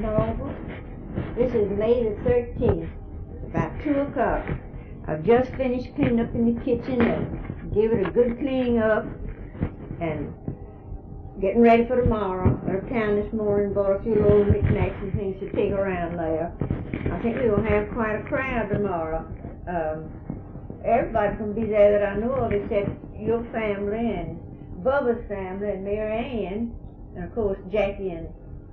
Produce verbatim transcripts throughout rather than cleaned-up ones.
Norval. This is May the thirteenth, about two o'clock. I've just finished cleaning up in the kitchen and give it a good cleaning up and getting ready for tomorrow. I went to town this morning, bought a few little knickknacks and things to take around there. I think we'll have quite a crowd tomorrow. Um, everybody's going to be there that I know of except your family and Bubba's family and Mary Ann, and of course Jackie and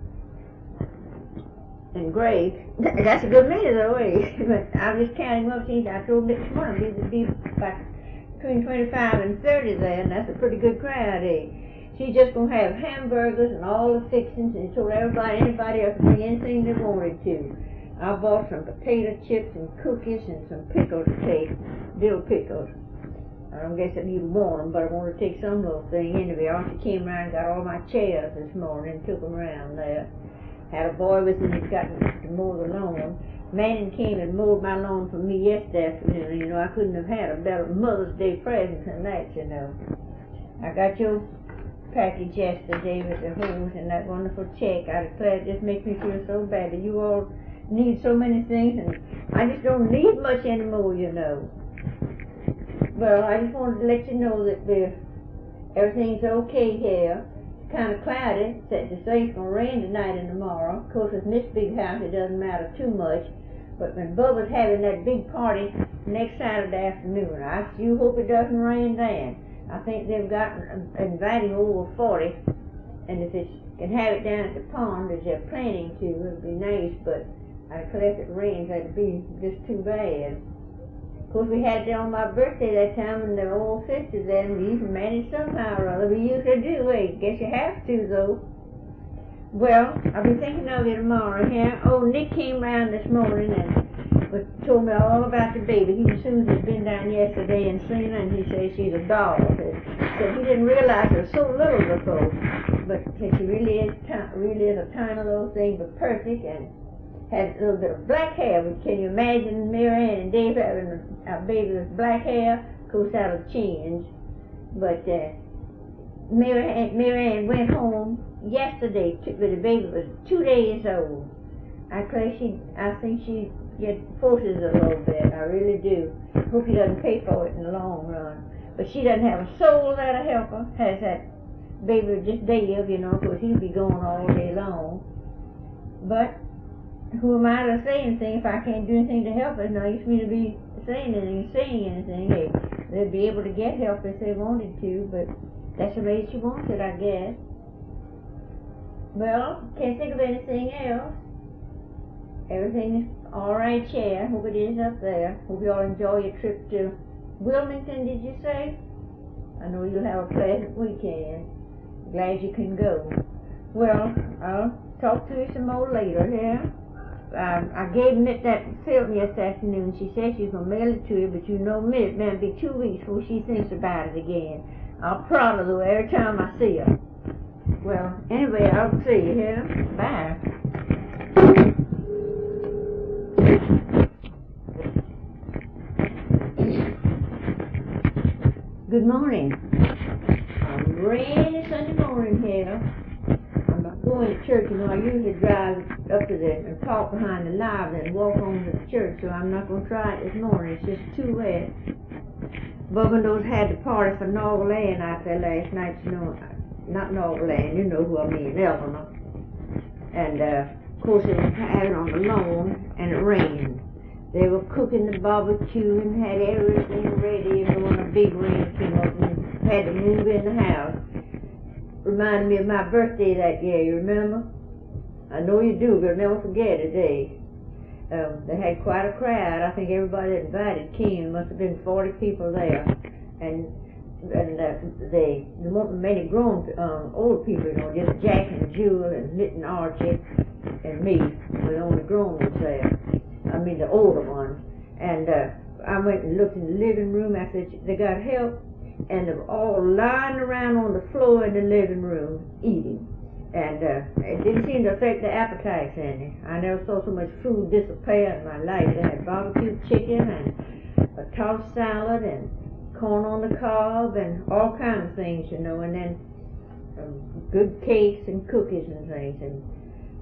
and Greg. That's a good many though, eh? But I was just counting up. Since I told them this morning there'd be about between twenty-five and thirty there, and that's a pretty good crowd, eh? She's just gonna have hamburgers and all the fixings, and told everybody, anybody else to bring anything they wanted to. I bought some potato chips and cookies and some pickles to take, dill pickles. I don't guess that you want them, but I want to take some little thing anyway. Archie came around and got all my chairs this morning and took them around there. Had a boy with him that got to mow the lawn. Manning came and mowed my lawn for me yesterday afternoon. You know, I couldn't have had a better Mother's Day present than that, you know. I got your package yesterday with the hose and that wonderful check. I declare it just makes me feel so bad that you all need so many things, and I just don't need much anymore, you know. Well, I just wanted to let you know that the, everything's okay here. It's kind of cloudy. Said to say it's going to rain tonight and tomorrow. Of course, with this big house, it doesn't matter too much. But when Bubba's having that big party next Saturday afternoon, I sure hope it doesn't rain then. I think they've got inviting over forty, and if it can have it down at the pond as they're planning to, it'd be nice. But I declare if it rains, that'd be just too bad. Of course, we had it on my birthday that time, and the old sisters there, and we even managed somehow or other. We usually do, eh? Guess you have to, though. Well, I'll be thinking of you tomorrow, here. Oh, Nick came round this morning and but told me all about the baby. He and Susan's been down yesterday and seen her, and he says she's a doll. Said he didn't realize her was so little before, but said she really is, really is a tiny little thing, but perfect, and had a little bit of black hair. Can you imagine Mary Ann and Dave having a baby with black hair? Of course, that'll change. But uh, Mary Ann, Mary Ann went home yesterday, but the baby was two days old. I claim she, I think she get forces a little bit. I really do. Hope he doesn't pay for it in the long run. But she doesn't have a soul that'll help her. Has that baby just Dave, you know, because he'll be going all day long. But who am I to say anything if I can't do anything to help it? No use me to be saying anything, saying anything. Hey, they'd be able to get help if they wanted to, but that's the way she wants it, I guess. Well, can't think of anything else. Everything's all right here. Hope it is up there. Hope you all enjoy your trip to Wilmington, did you say? I know you'll have a pleasant weekend. Glad you can go. Well, I'll talk to you some more later, yeah? Um, I gave Mitt that film yesterday afternoon. She said she's going to mail it to you, but you know Mitt, man, it'll be two weeks before she thinks about it again. I'll prod her though every time I see her. Well, anyway, I'll see you here. Bye. Good morning. A rainy Sunday morning here. Going to church, you know, I usually drive up to there and park behind the library and walk on to the church, so I'm not going to try it this morning. It's just too wet. Bubba and those had the party for Norval Ann out there last night, you know, not Norval Ann, you know who I mean, Eleanor. And, uh, of course, they were having on the lawn, and it rained. They were cooking the barbecue and had everything ready, you know, when a big rain came up and had to move in the house. Reminded me of my birthday that year, you remember? I know you do, but I'll never forget it, eh? Um, they had quite a crowd. I think everybody that invited came. There must have been forty people there. And and uh, they, there weren't many grown, um, old people, you know, just Jack and Jewel and Mitt and Archie and me. We're the only grown ones there. I mean, the older ones. And uh, I went and looked in the living room after they got help. And they were all lying around on the floor in the living room eating. And uh, it didn't seem to affect their appetites any. I never saw so much food disappear in my life. They had barbecue chicken and a tossed salad and corn on the cob and all kinds of things, you know, and then um, good cakes and cookies and things. And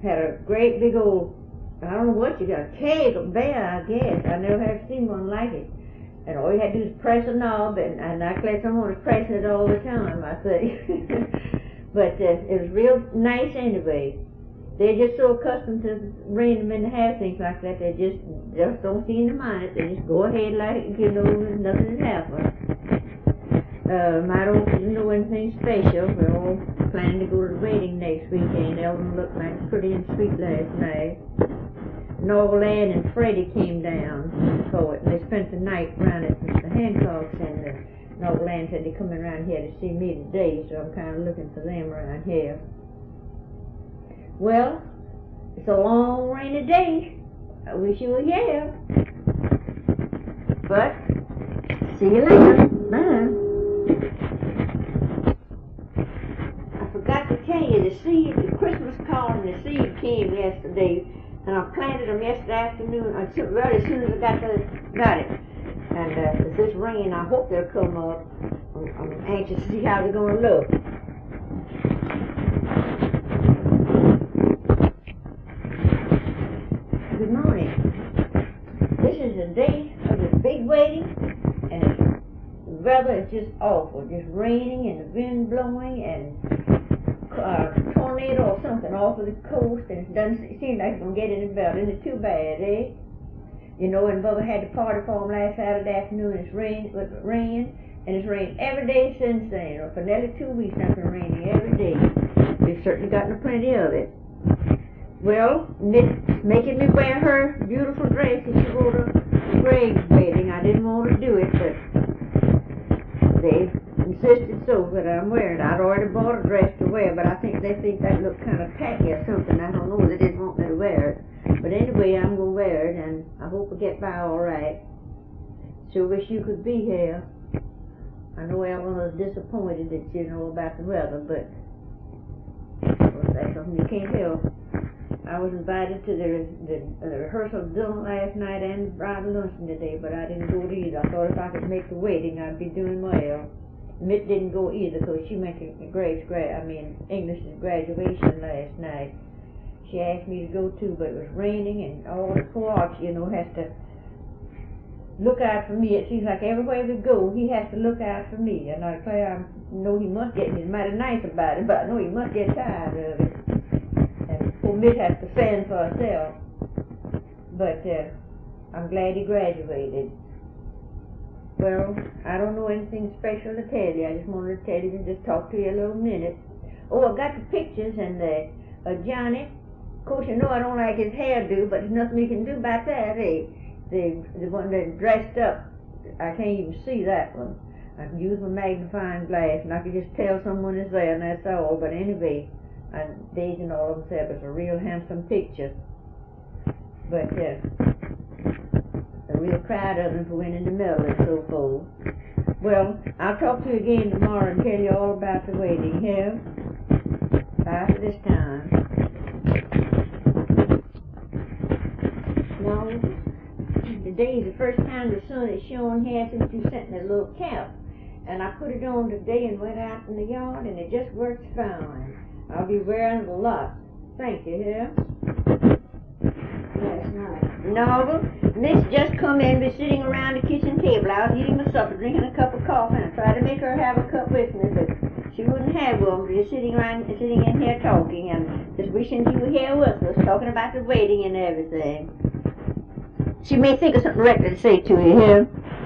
had a great big old, I don't know what you got, a keg of bear, I guess. I never have seen one like it. And all you had to do is press a knob, and, and I declare someone was pressing it all the time, I think. But uh, it was real nice anyway. They're just so accustomed to bringing them in the house, things like that, they just just don't seem to mind it. They just go ahead like, you know, nothing has happened. Um, I don't know anything special. We're all planning to go to the wedding next weekend. Eldon looked like pretty and sweet last night. Norland and Freddie came down for it. They spent the night around at Mister Hancock's, and uh, Norland said they're coming around here to see me today, so I'm kind of looking for them around here. Well, it's a long rainy day. I wish you were here. But, see you later. Bye. I forgot to tell you, the seed, the Christmas corn and the seed came yesterday, and I planted them yesterday afternoon, until, right as soon as I got, the, got it. And uh, with this rain, I hope they'll come up. I'm, I'm anxious to see how they're going to look. Good morning. This is the day of the big wedding, and the weather is just awful. Just raining and the wind blowing and uh, tornado or something off of the coast, and it doesn't seem like it's going to get any better. Isn't it too bad, eh? You know, and Bubba had the party for him last Saturday afternoon. It's rained, it rained, and it's rained every day since then. Or for nearly two weeks now, it's been raining every day. We've certainly gotten plenty of it. Well, making me wear her beautiful dress that she wore to Greg's wedding. I didn't want to do it, but they insisted so that I'm wearing it. I'd already bought a dress to wear, but I think they think that looked kind of tacky or something. I don't know. They didn't want me to wear it. But anyway, I'm going to wear it, and I hope I get by all right. Sure wish you could be here. I know Ellen was disappointed that you know about the weather, but well, that's something you can't help. I was invited to the, the uh, rehearsal dinner last night and the bridal luncheon today, but I didn't go either. I thought if I could make the wedding, I'd be doing well. Mitt didn't go either, because she went to Greg's gra I mean English's graduation last night. She asked me to go too, but it was raining, and all the poor Archie, you know, has to look out for me. It seems like everywhere we go, he has to look out for me, and I declare I know he must get, he's mighty nice about it, but I know he must get tired of it. And poor Mitt has to fend for herself. But uh, I'm glad he graduated. Well, I don't know anything special to tell you. I just wanted to tell you and just talk to you a little minute. Oh, I got the pictures, and the uh, Johnny. Of course, you know I don't like his hairdo, but there's nothing you can do about that, eh? The, the one that dressed up, I can't even see that one. I can use my magnifying glass, and I can just tell someone is there, and that's all. But anyway, I, Daisy and all of them said it was a real handsome picture. But uh, a real crowd of them went in the middle and so forth. Well, I'll talk to you again tomorrow and tell you all about the wedding here. Bye for this time. No, today's the first time the sun is showing here since you sent me a little cap. And I put it on today and went out in the yard, and it just works fine. I'll be wearing it a lot. Thank you, here. Last night. No, Miss just come in, be sitting around the kitchen table. I was eating my supper, drinking a cup of coffee, and I tried to make her have a cup with me, but she wouldn't have one. Just sitting around, sitting in here talking, and just wishing you were here with us, talking about the wedding and everything. She may think of something regular to say to you here.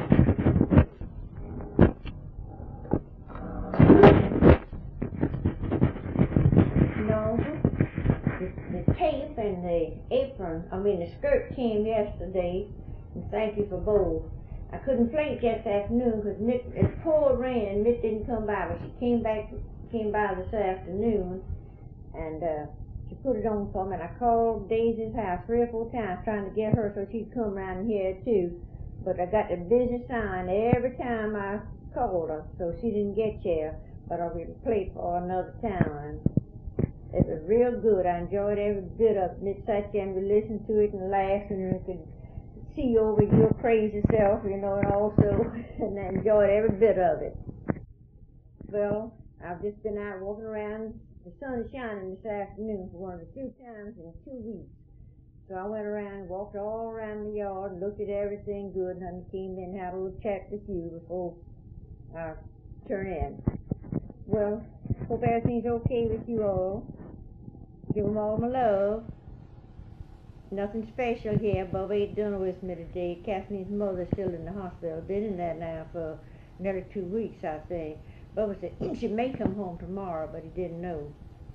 No, the, the tape and the apron, I mean the skirt came yesterday, and thank you for both. I couldn't play it yesterday afternoon because Mitt, it poured rain and Mitt didn't come by, but she came back, came by this afternoon, and uh, she put it on for me, and I called Daisy's house three or four times trying to get her so she'd come around here too. But I got the busy sign every time I called her, so she didn't get here. But I'll play it for another time. It was real good. I enjoyed every bit of it. Mitt sat there and we listened to it and laughed, and we could see over your crazy self, you know, and also and I enjoyed every bit of it. Well, I've just been out walking around The sun is shining this afternoon for one of the few times in two weeks. So I went around, walked all around the yard, and looked at everything good, and then came in and had a little chat with you before I turn in. Well, hope everything's okay with you all. Give them all my love. Nothing special here. Bob ain't done with me today. Kathleen's mother's still in the hospital. Been in that now for nearly two weeks, I think. Bubba said she may come home tomorrow, but he didn't know.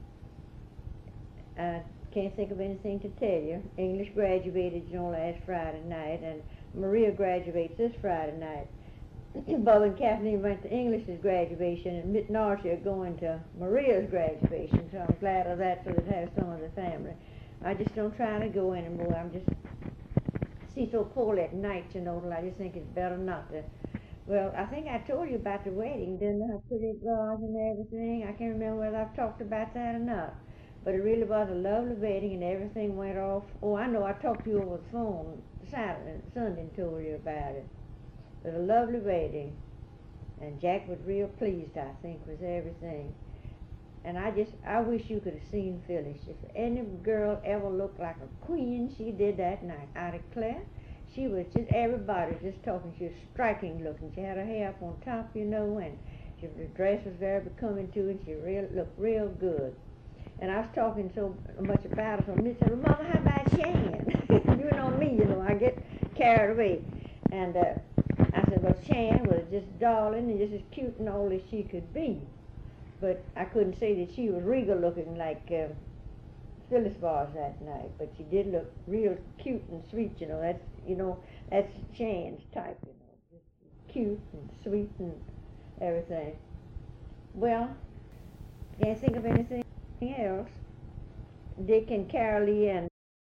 I can't think of anything to tell you. English graduated, you know, last Friday night, and Maria graduates this Friday night. Bubba and Kathleen went to English's graduation, and Mitt and Archie are going to Maria's graduation, so I'm glad of that, so they'd have some of the family. I just don't try to go anymore. I'm just see so poorly at night, you know, I just think it's better not to. Well, I think I told you about the wedding, didn't I? How pretty it was and everything. I can't remember whether I've talked about that or not. But it really was a lovely wedding, and everything went off. Oh, I know, I talked to you over the phone Saturday, Sunday and told you about it. It was a lovely wedding, and Jack was real pleased, I think, with everything. And I just, I wish you could have seen Phyllis. If any girl ever looked like a queen, she did that night. I declare, she was just, everybody was just talking. She was striking looking. She had her hair up on top, you know, and she, the dress was very becoming to her, and she real, looked real good. And I was talking so much about her, so Miss said, well, Mother, how about Shan? You know me, you know, I get carried away. And uh, I said, well, Shan was just darling and just as cute and all as she could be. But I couldn't say that she was regal looking like uh, Phyllis was that night. But she did look real cute and sweet, you know. That's, you know, that's Shan's type, you know. Just cute and sweet and everything. Well, can't think of anything else. Dick and Carolee and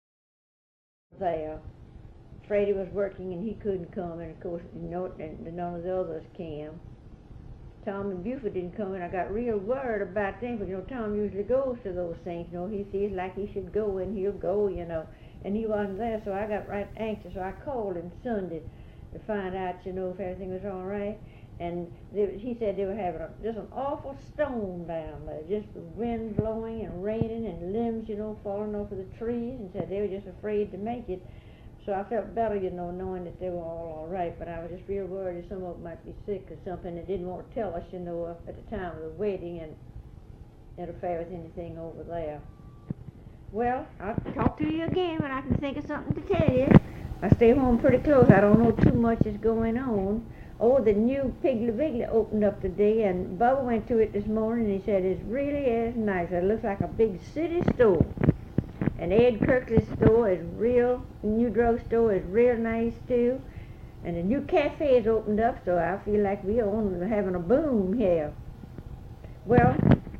there. Freddie was working and he couldn't come, and of course, you know, none of the others came. Tom and Buford didn't come, and I got real worried about them, because, you know, Tom usually goes to those things, you know, he feels like he should go, and he'll go, you know, and he wasn't there, so I got right anxious, so I called him Sunday to find out, you know, if everything was all right, and they, he said they were having a, just an awful storm down there, just the wind blowing and raining, and limbs, you know, falling off of the trees, and said they were just afraid to make it. So I felt better, you know, knowing that they were all all right, but I was just real worried that some of them might be sick or something. They didn't want to tell us, you know, at the time of the wedding and interfere with anything over there. Well, I'll talk to you again when I can think of something to tell you. I stay home pretty close. I don't know too much is going on. Oh, the new Piggly Wiggly opened up today, and Bubba went to it this morning, and he said it really is nice. It looks like a big city store. And Ed Kirkley's store is real, the new drugstore is real nice too. And the new cafe is opened up, so I feel like we are having a boom here. Well,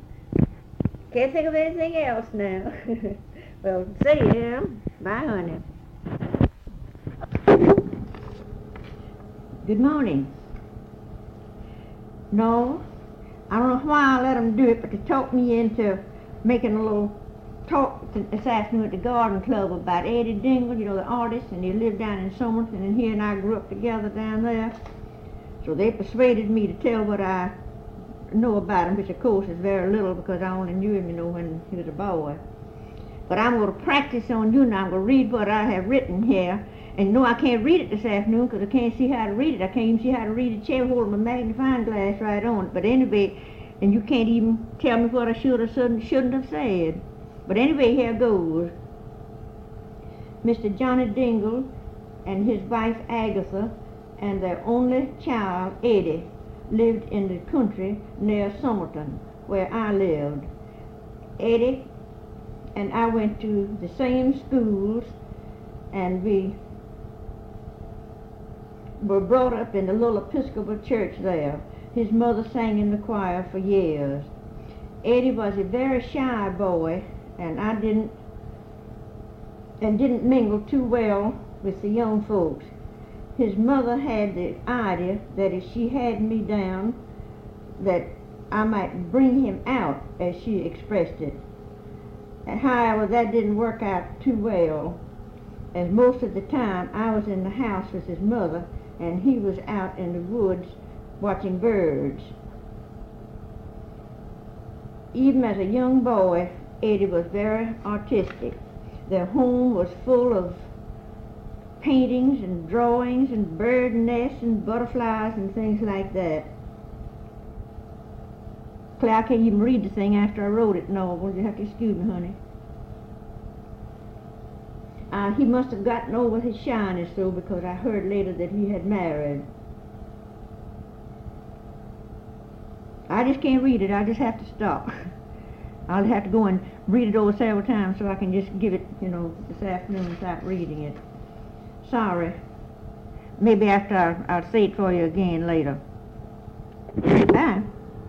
can't think of anything else now. Well, see you. Bye, honey. Good morning. No, I don't know why I let them do it, but they talked me into making a little talk this afternoon at the garden club about Eddie Dingle, you know, the artist, and he lived down in Somerton, and he and I grew up together down there. So they persuaded me to tell what I know about him, which of course is very little because I only knew him, you know, when he was a boy. But I'm going to practice on you now. I'm going to read what I have written here. And you know, I can't read it this afternoon because I can't see how to read it. I can't even see how to read a chair holding my magnifying glass right on it. But anyway, and you can't even tell me what I should or shouldn't, shouldn't have said. But anyway, here goes. Mister Johnny Dingle and his wife Agatha and their only child Eddie lived in the country near Somerton, where I lived. Eddie and I went to the same schools, and we were brought up in the little Episcopal church there. His mother sang in the choir for years. Eddie was a very shy boy, and I didn't and didn't mingle too well with the young folks. His mother had the idea that if she had me down, that I might bring him out, as she expressed it. And however, that didn't work out too well, as most of the time I was in the house with his mother, and he was out in the woods watching birds. even as a young boy, Eddie was very artistic. Their home was full of paintings and drawings and bird nests and butterflies and things like that. Claire, I can't even read the thing after I wrote it. No, well, you have to excuse me, honey. Uh, he must have gotten over his shyness, though, because I heard later that he had married. I just can't read it. I just have to stop. I'll have to go and read it over several times so I can just give it, you know, this afternoon without reading it. Sorry. Maybe after I'll, I'll say it for you again later. Bye.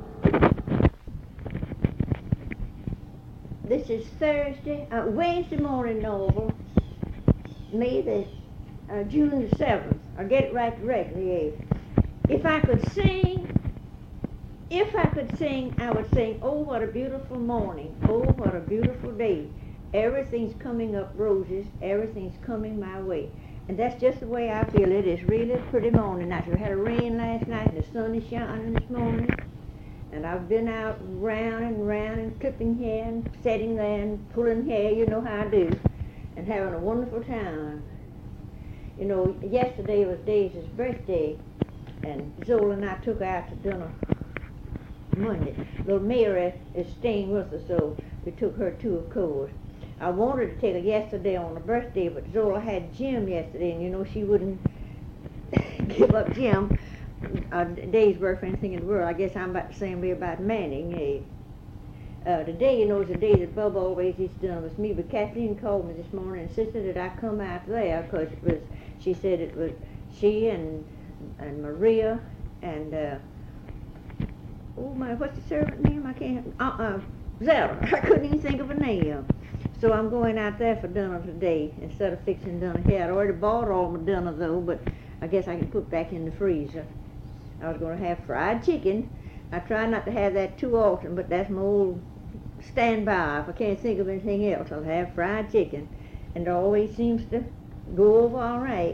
This is Thursday, uh, Wednesday morning novel, May the, uh, June the seventh. I'll get it right directly, eh? If I could sing, if I could sing, I would sing, oh, what a beautiful morning, oh, what a beautiful day. Everything's coming up roses, everything's coming my way. And that's just the way I feel. It is really a pretty morning. Now, we had a rain last night, and the sun is shining this morning. And I've been out round and round and clipping hair and setting there and pulling hair, you know how I do, and having a wonderful time. You know, yesterday was Daisy's birthday, and Zola and I took her out to dinner Monday. Little Mary is staying with us, so we took her too, of course. I wanted to take her yesterday on her birthday, but Zola had Jim yesterday, and you know she wouldn't give up Jim. Uh, Dave's work for anything in the world. I guess I'm about the same way about Manning. Eh? Uh, today, you know, is the day that Bubba always eats dinner with me, but Kathleen called me this morning and insisted that I come out there because it was, she said it was she and and Maria and, uh, oh my, what's the servant name? I can't, uh-uh, Zella. I couldn't even think of a name. So I'm going out there for dinner today instead of fixing dinner here. I'd already bought all my dinner though, but I guess I can put back in the freezer. I was going to have fried chicken. I try not to have that too often, but that's my old standby. If I can't think of anything else, I'll have fried chicken. And it always seems to go over all right.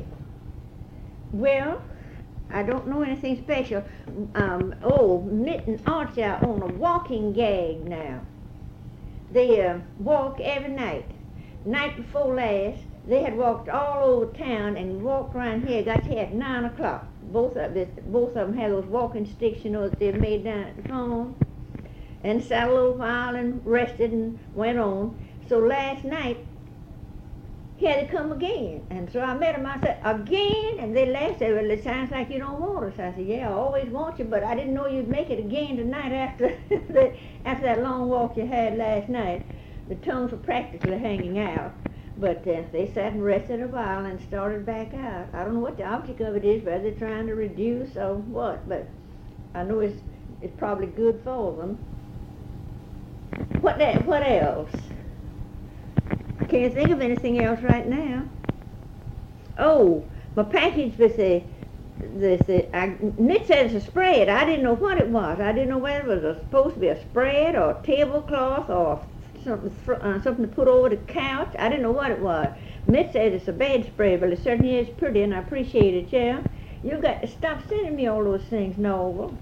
Well, I don't know anything special. Um, oh, Mitt and Archie are on a walking gag now. They uh, walk every night. Night before last, they had walked all over town and walked around here, got here at nine o'clock. Both of this, both of them had those walking sticks, you know, that they made down at the farm, and sat a little while and rested and went on. So last night, he had to come again. And so I met him, I said, again? And they laughed, said, well, it sounds like you don't want us. I said, yeah, I always want you, but I didn't know you'd make it again tonight after, the, after that long walk you had last night. The tongues were practically hanging out. But uh, they sat and rested a while and started back out. I don't know what the object of it is, whether they're trying to reduce or what, but I know it's, it's probably good for them. What that, what else? I can't think of anything else right now. Oh, my package with the, the, the I, Nick said it's a spread. I didn't know what it was. I didn't know whether it was a, supposed to be a spread or a tablecloth or something, uh, something to put over the couch. I didn't know what it was. Miss said it's a bedspread, but it certainly is pretty, and I appreciate it, yeah. You got to stop sending me all those things, Noel.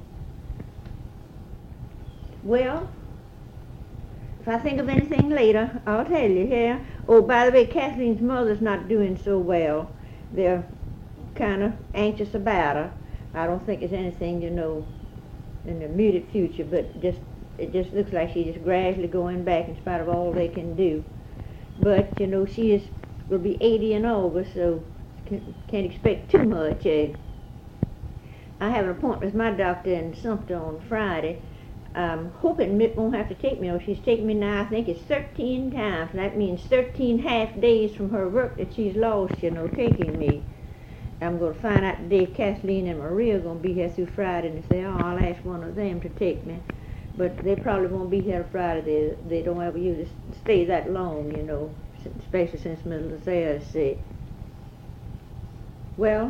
Well, if I think of anything later, I'll tell you, yeah. Oh, by the way, Kathleen's mother's not doing so well. They're kind of anxious about her. I don't think it's anything, you know, in the immediate future, but just it just looks like she's just gradually going back in spite of all they can do. But, you know, she is will be eighty in August, so can, can't expect too much. Eh? I have an appointment with my doctor in Sumter on Friday. I'm hoping Mitt won't have to take me. Oh, she's taken me now, I think it's thirteen times. And that means thirteen half days from her work that she's lost, you know, taking me. I'm going to find out today if Kathleen and Maria are going to be here through Friday, and if they are, I'll ask one of them to take me. But they probably won't be here Friday. They, they don't ever usually stay that long, you know, especially since Miss Lizelle is sick. Well,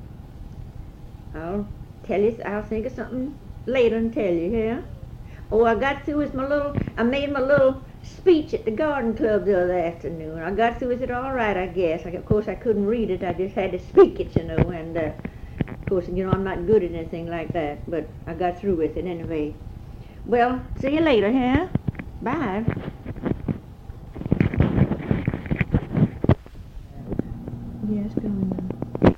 I'll tell you, I'll think of something later and tell you, yeah? Oh, I got through with my little, I made my little speech at the garden club the other afternoon. I got through with it all right, I guess. I, of course, I couldn't read it. I just had to speak it, you know, and, uh, of course, you know, I'm not good at anything like that, but I got through with it anyway. Well, see you later, huh? Bye. Yes, go on.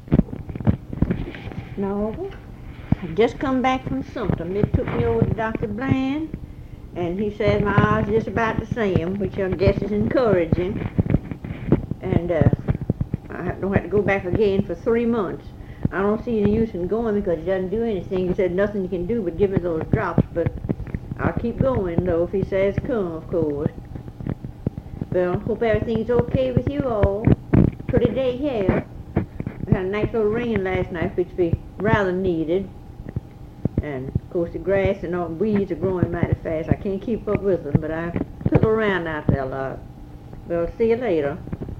No, I just come back from Sumter. It took me over to Doctor Bland, and he says my eyes just about the same, which I guess is encouraging. And uh, I don't have to go back again for three months. I don't see any use in going because it doesn't do anything. He said nothing you can do but give me those drops, but I'll keep going, though, if he says come, of course. Well, hope everything's okay with you all. Pretty day here. We had a nice little rain last night, which we rather needed. And, of course, the grass and all the weeds are growing mighty fast. I can't keep up with them, but I piddle around out there a lot. Well, see you later.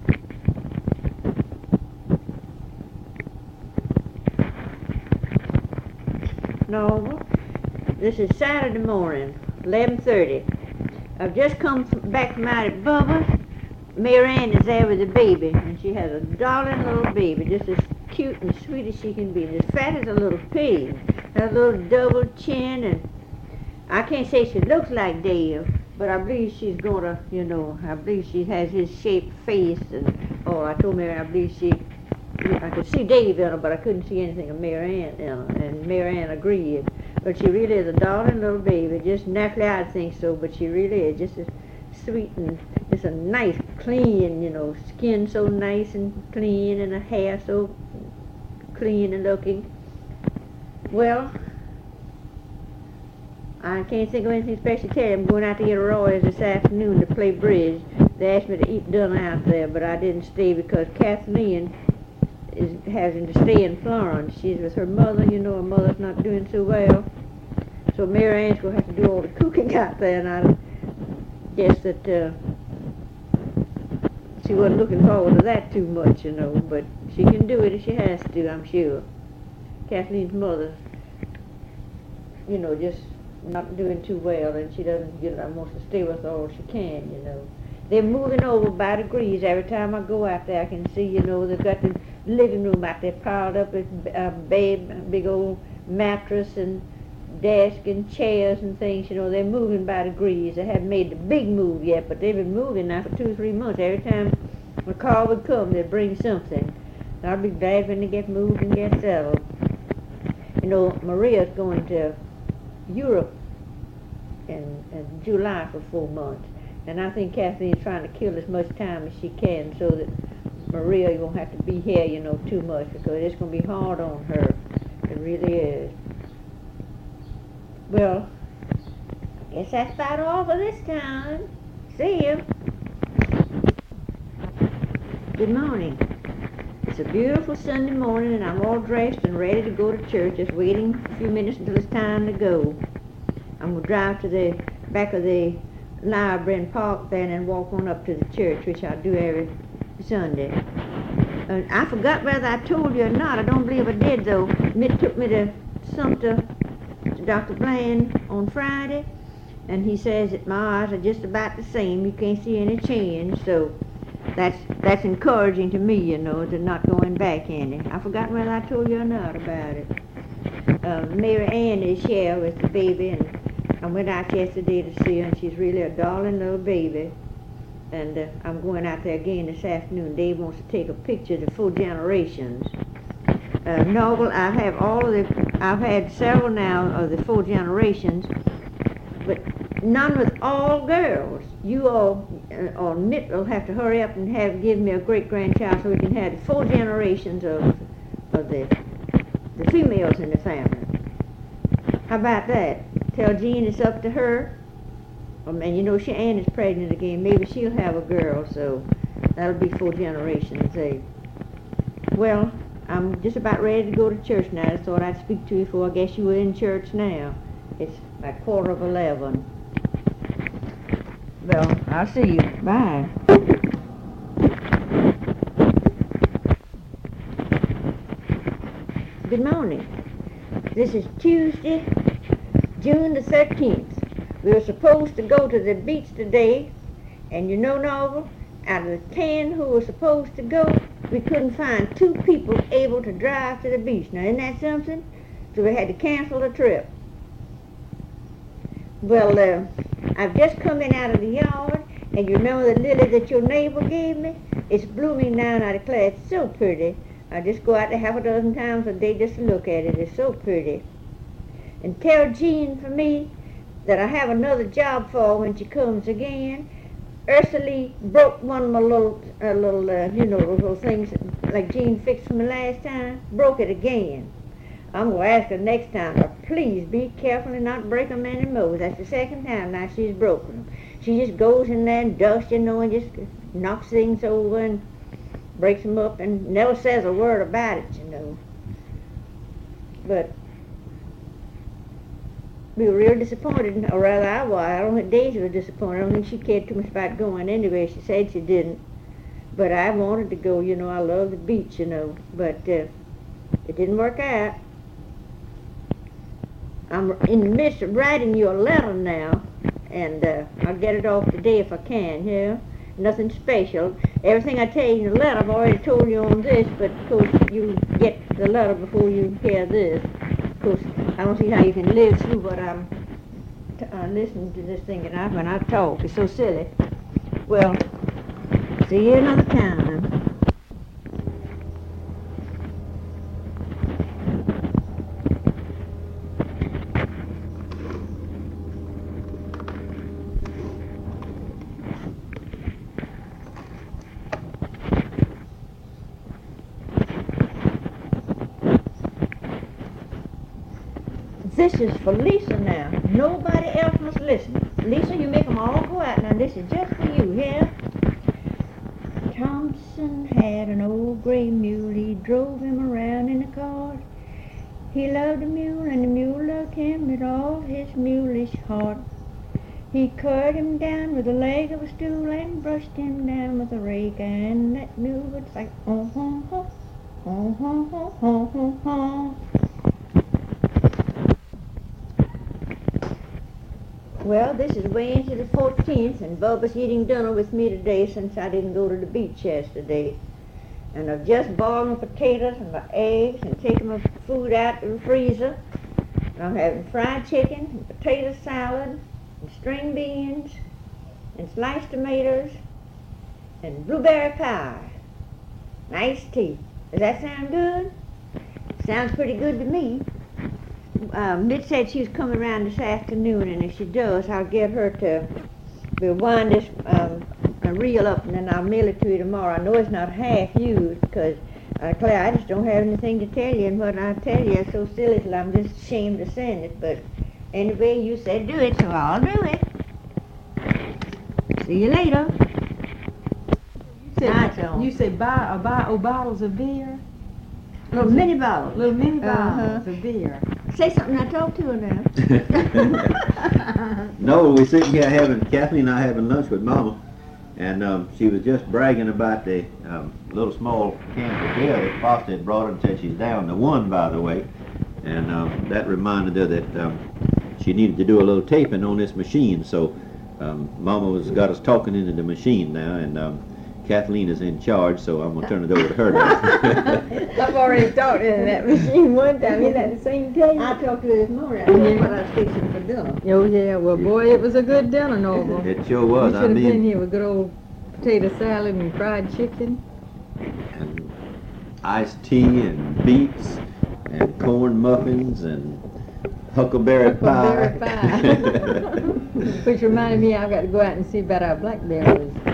No, this is Saturday morning, eleven thirty. I've just come from, back from out at Bubba's. Mary Ann is there with the baby, and she has a darling little baby, just as cute and sweet as she can be, and as fat as a little pig. Has a little double chin, and I can't say she looks like Dave, but I believe she's gonna, you know, I believe she has his shaped face, and, oh, I told Mary I believe she, I could see Dave in her, but I couldn't see anything of Mary Ann in her, and Mary Ann agreed. But she really is a darling little baby, just naturally I'd think so, but she really is, just as sweet and just a nice, clean, you know, skin so nice and clean, and her hair so clean and looking. Well, I can't think of anything special to tell you. I'm going out to get a Royals this afternoon to play bridge. They asked me to eat dinner out there, but I didn't stay because Kathleen is having to stay in Florence. She's with her mother. You know, her mother's not doing so well. So Mary Ann's going to have to do all the cooking out there, and I guess that uh, she wasn't looking forward to that too much, you know, but she can do it if she has to, I'm sure. Kathleen's mother, you know, just not doing too well, and she doesn't get, I wants to stay with her all she can, you know. They're moving over by degrees. Every time I go out there, I can see, you know, they've got the living room out there piled up with a bed, big old mattress and desk and chairs and things, you know. They're moving by degrees. They haven't made the big move yet, but they've been moving now for two or three months. Every time a car would come, they'd bring something. I'll be glad when they get moved and get settled. You know, Maria's going to Europe in, in July for four months, and I think Kathleen's trying to kill as much time as she can so that Maria won't have to be here, you know, too much, because it's going to be hard on her. It really is. Well, I guess that's about all for this time. See you. Good morning. It's a beautiful Sunday morning, and I'm all dressed and ready to go to church, just waiting a few minutes until it's time to go. I'm going to drive to the back of the library and park there and then walk on up to the church, which I do every Sunday. Uh, I forgot whether I told you or not. I don't believe I did, though. Mitt took me to Sumter, to Doctor Bland on Friday, and he says that my eyes are just about the same. You can't see any change, so that's that's encouraging to me, you know, to not going back any. I forgot whether I told you or not about it. Uh, Mary Ann is here with the baby, and I went out yesterday to see her, and she's really a darling little baby. And uh, I'm going out there again this afternoon. Dave wants to take a picture of the four generations. Uh, novel, I have all of the, I've had several now of the four generations, but none with all girls. You all, uh, or Mitt will have to hurry up and have give me a great-grandchild so we can have the four generations of, of the, the females in the family. How about that? Tell Jean it's up to her. Um, and you know, she Ann is pregnant again. Maybe she'll have a girl, so that'll be four generations, eh? Well, I'm just about ready to go to church now. I thought I'd speak to you before. I guess you were in church now. It's like quarter of eleven. Well, I'll see you. Bye. Good morning. This is Tuesday, June the thirteenth. We were supposed to go to the beach today, and you know, Novel, out of the ten who were supposed to go, we couldn't find two people able to drive to the beach. Now, isn't that something? So we had to cancel the trip. Well, uh, I've just come in out of the yard, and you remember the lily that your neighbor gave me? It's blooming now, and I declare it's so pretty. I just go out there half a dozen times a day just to look at it. It's so pretty. And tell Jean for me that I have another job for her when she comes again. Ursula broke one of my little, uh, little, uh, you know, those little things like Jean fixed for me last time. Broke it again. I'm going to ask her next time to please be careful and not break them anymore. That's the second time now she's broken them. She just goes in there and dusts, you know, and just knocks things over and breaks them up and never says a word about it, you know. But we were real disappointed, or rather I was. I don't think Daisy was disappointed. I don't think she cared too much about going anyway. She said she didn't. But I wanted to go, you know. I love the beach, you know. But uh, it didn't work out. I'm in the midst of writing you a letter now, and uh, I'll get it off today if I can, you know. Nothing special. Everything I tell you in the letter, I've already told you on this, but of course you get the letter before you hear this. Of course, I don't see how you can live through what I'm t- uh, listening to this thing and I, when I talk. It's so silly. Well, see you another time. This is for Lisa now. Nobody else must listen. Lisa, you make them all go out now. This is just for you, yeah? Thompson had an old gray mule. He drove him around in a cart. He loved the mule, and the mule loved him with all his mulish heart. He cut him down with a leg of a stool and brushed him down with a rake, and that mule would say, oh, oh, oh, oh, oh, oh, oh, oh. Well, this is way into the fourteenth, and Bubba's eating dinner with me today since I didn't go to the beach yesterday. And I've just boiled my potatoes and my eggs and taken my food out of the freezer. And I'm having fried chicken and potato salad and string beans and sliced tomatoes and blueberry pie. Nice tea. Does that sound good? Sounds pretty good to me. Um, Mitch said she was coming around this afternoon, and if she does, I'll get her to we'll wind this um, reel up, and then I'll mail it to you tomorrow. I know it's not half used, because, uh, Claire, I just don't have anything to tell you, and what I tell you is so silly till I'm just ashamed to send it. But anyway, you said do it, so I'll do it. See you later. You said, you said buy, uh, buy oh, bottles of beer? Little mini bottles. Little mini bottles Uh-huh. of beer. Say something, I talk to her now. No, we're sitting here having, Kathleen and I having lunch with Mama, and um, she was just bragging about the um, little small cans of beer that Foster had brought her and said she's down to one, by the way. And um, that reminded her that um, she needed to do a little taping on this machine. So um, Mama was got us talking into the machine now, and um, Kathleen is in charge, so I'm going to turn it over to her now. I've already talked in that machine one time. Isn't that the same day? I talked to her this morning. I told her what I was fixing for dinner. Oh, yeah. Well, boy, it was a good dinner, Noble. It sure was. You I should have mean, been here with good old potato salad and fried chicken. and iced tea and beets and corn muffins and huckleberry pie. Huckleberry pie. Which reminded me, I've got to go out and see about our blackberries.